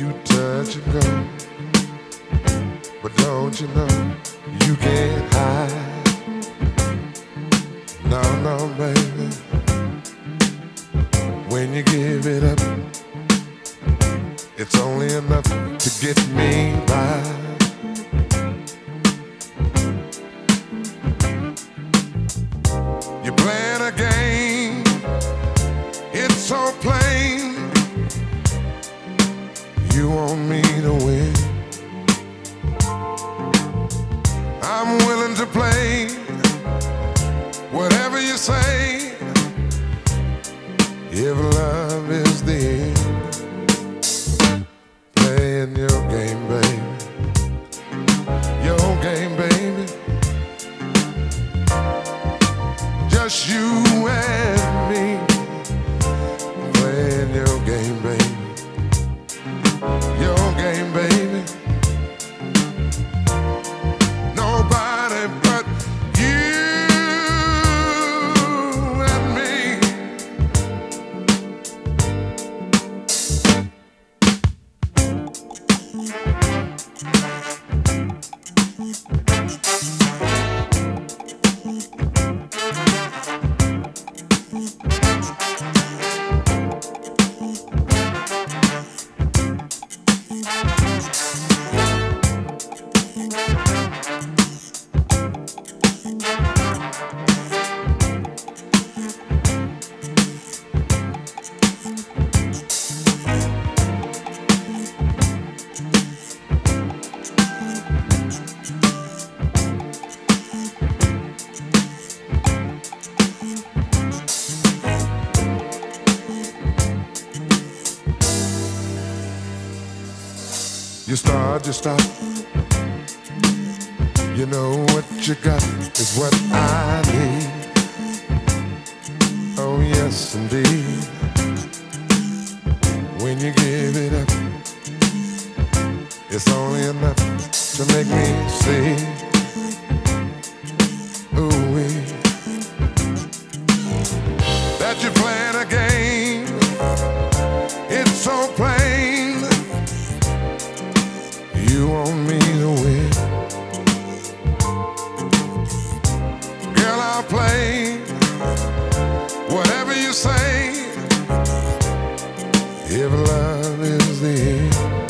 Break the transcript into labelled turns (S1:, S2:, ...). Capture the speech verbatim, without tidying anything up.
S1: you touch and go, but don't you know you can't hide? No, no, baby. When you give it up, it's only enough to get me by. You're playing a game, it's so plain. You want me to win. I'm willing to play whatever you say, if love is the end. Playing your game, baby. Your game, baby. Just you and me. Playing your game, baby. Your game, baby. Nobody but you and me. You start, you stop. You know what you got is what I need. Oh yes, indeed. When you give it up, it's only enough to make me see. Ooh-wee. That you're playing a game, it's so plain. You want me to win. Girl, I'll play whatever you say, if love is the end.